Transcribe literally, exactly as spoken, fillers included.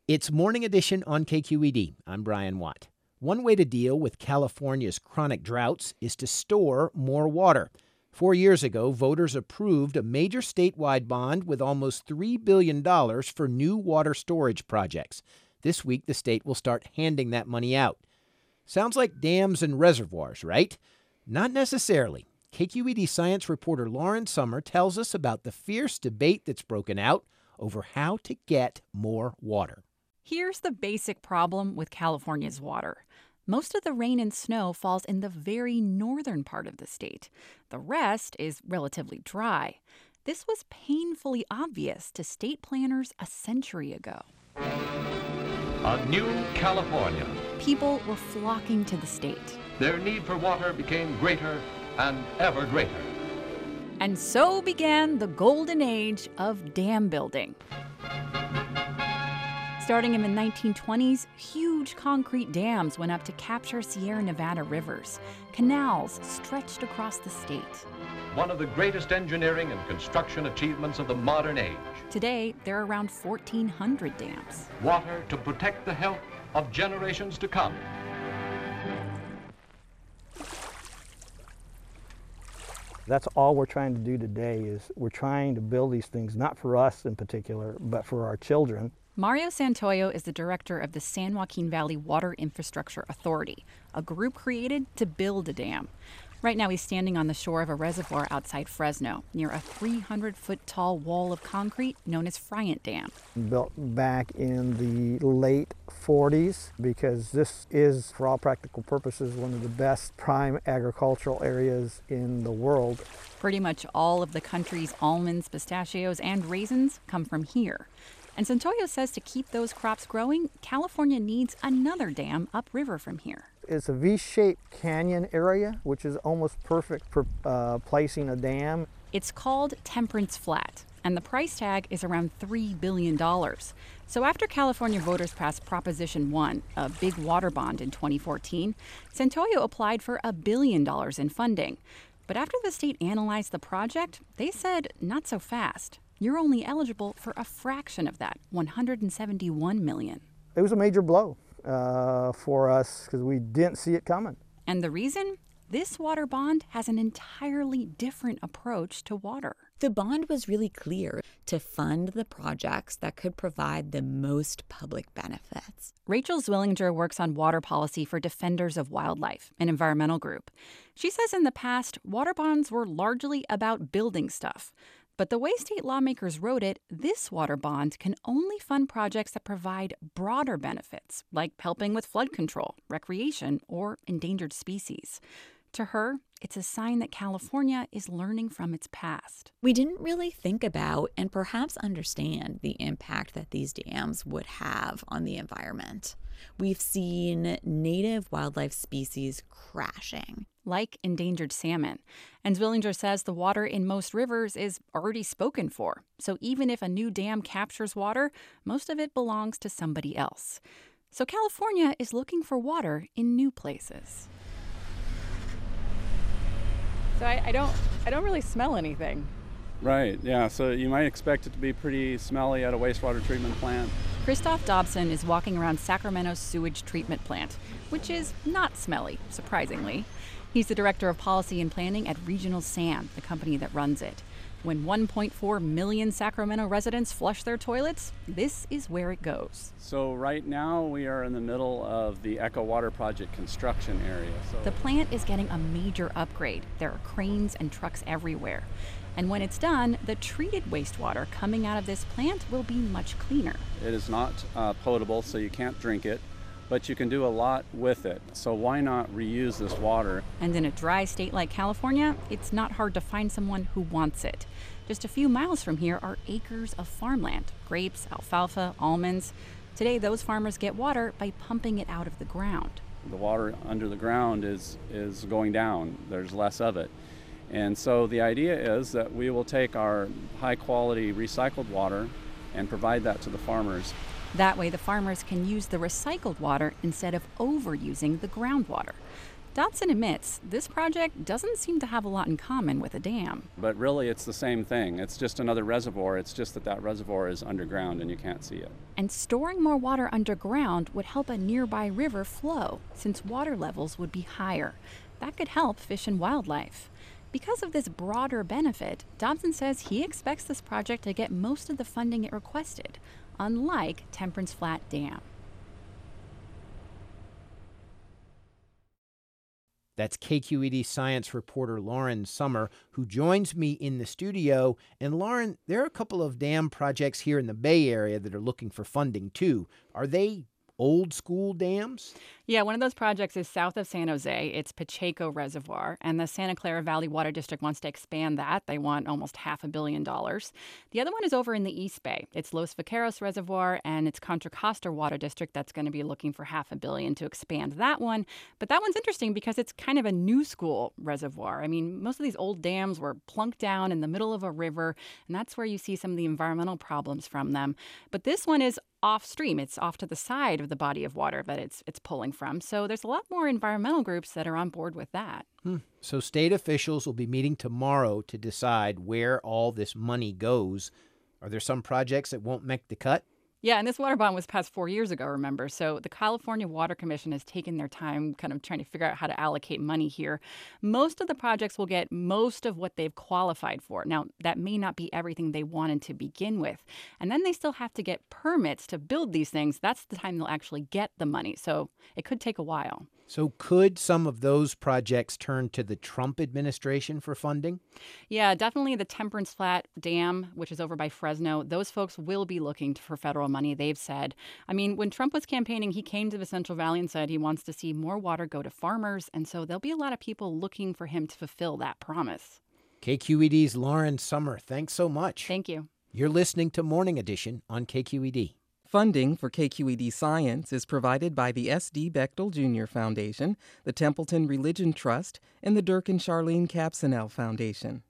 It's Morning Edition on K Q E D. I'm Brian Watt. One way to deal with California's chronic droughts is to store more water. Four years ago, voters approved a major statewide bond with almost three billion dollars for new water storage projects. This week, the state will start handing that money out. Sounds like dams and reservoirs, right? Not necessarily. K Q E D science reporter Lauren Sommer tells us about the fierce debate that's broken out over how to get more water. Here's the basic problem with California's water. Most of the rain and snow falls in the very northern part of the state. The rest is relatively dry. This was painfully obvious to state planners a century ago. A new California. People were flocking to the state. Their need for water became greater and ever greater. And so began the golden age of dam building. Starting in the nineteen twenties, huge concrete dams went up to capture Sierra Nevada rivers. Canals stretched across the state. One of the greatest engineering and construction achievements of the modern age. Today, there are around fourteen hundred dams. Water to protect the health of generations to come. That's all we're trying to do today is we're trying to build these things, not for us in particular, but for our children. Mario Santoyo is the director of the San Joaquin Valley Water Infrastructure Authority, a group created to build a dam. Right now he's standing on the shore of a reservoir outside Fresno, near a three hundred foot tall wall of concrete known as Friant Dam. Built back in the late forties, because this is, for all practical purposes, one of the best prime agricultural areas in the world. Pretty much all of the country's almonds, pistachios, and raisins come from here. And Santoyo says to keep those crops growing, California needs another dam upriver from here. It's a V-shaped canyon area, which is almost perfect for uh, placing a dam. It's called Temperance Flat, and the price tag is around three billion dollars. So after California voters passed Proposition one, a big water bond in twenty fourteen, Santoyo applied for a billion dollars in funding. But after the state analyzed the project, they said, not so fast. You're only eligible for a fraction of that, one hundred seventy-one million dollars. It was a major blow uh, for us because we didn't see it coming. And the reason? This water bond has an entirely different approach to water. The bond was really clear to fund the projects that could provide the most public benefits. Rachel Zwillinger works on water policy for Defenders of Wildlife, an environmental group. She says in the past, water bonds were largely about building stuff. But the way state lawmakers wrote it, this water bond can only fund projects that provide broader benefits, like helping with flood control, recreation, or endangered species. To her, it's a sign that California is learning from its past. We didn't really think about and perhaps understand the impact that these dams would have on the environment. We've seen native wildlife species crashing. Like endangered salmon. And Zwillinger says the water in most rivers is already spoken for. So even if a new dam captures water, most of it belongs to somebody else. So California is looking for water in new places. So I, I don't I don't really smell anything. Right, yeah, so you might expect it to be pretty smelly at a wastewater treatment plant. Christoph Dobson is walking around Sacramento's sewage treatment plant, which is not smelly, surprisingly. He's the director of policy and planning at Regional SAM, the company that runs it. When one point four million Sacramento residents flush their toilets, this is where it goes. So right now we are in the middle of the Echo Water Project construction area. So the plant is getting a major upgrade. There are cranes and trucks everywhere. And when it's done, the treated wastewater coming out of this plant will be much cleaner. It is not uh, potable, so you can't drink it, but you can do a lot with it. So why not reuse this water? And in a dry state like California, it's not hard to find someone who wants it. Just a few miles from here are acres of farmland, grapes, alfalfa, almonds. Today, those farmers get water by pumping it out of the ground. The water under the ground is, is going down. There's less of it. And so the idea is that we will take our high-quality recycled water and provide that to the farmers. That way, the farmers can use the recycled water instead of overusing the groundwater. Dodson admits this project doesn't seem to have a lot in common with a dam. But really, it's the same thing. It's just another reservoir. It's just that that reservoir is underground and you can't see it. And storing more water underground would help a nearby river flow, since water levels would be higher. That could help fish and wildlife. Because of this broader benefit, Dodson says he expects this project to get most of the funding it requested, unlike Temperance Flat Dam. That's K Q E D science reporter Lauren Sommer, who joins me in the studio. And Lauren, there are a couple of dam projects here in the Bay Area that are looking for funding too. Are they old school dams? Yeah, one of those projects is south of San Jose. It's Pacheco Reservoir, and the Santa Clara Valley Water District wants to expand that. They want almost half a billion dollars. The other one is over in the East Bay. It's Los Vaqueros Reservoir, and it's Contra Costa Water District that's going to be looking for half a billion to expand that one. But that one's interesting because it's kind of a new school reservoir. I mean, most of these old dams were plunked down in the middle of a river, and that's where you see some of the environmental problems from them. But this one is off stream. It's off to the side of the body of water that it's it's pulling from. So there's a lot more environmental groups that are on board with that. Hmm. So state officials will be meeting tomorrow to decide where all this money goes. Are there some projects that won't make the cut? Yeah, and this water bond was passed four years ago, remember? So the California Water Commission has taken their time kind of trying to figure out how to allocate money here. Most of the projects will get most of what they've qualified for. Now, that may not be everything they wanted to begin with. And then they still have to get permits to build these things. That's the time they'll actually get the money. So it could take a while. So could some of those projects turn to the Trump administration for funding? Yeah, definitely the Temperance Flat Dam, which is over by Fresno, those folks will be looking for federal money, they've said. I mean, when Trump was campaigning, he came to the Central Valley and said he wants to see more water go to farmers. And so there'll be a lot of people looking for him to fulfill that promise. K Q E D's Lauren Sommer, thanks so much. Thank you. You're listening to Morning Edition on K Q E D. Funding for K Q E D Science is provided by the S D Bechtel Junior Foundation, the Templeton Religion Trust, and the Dirk and Charlene Capsonell Foundation.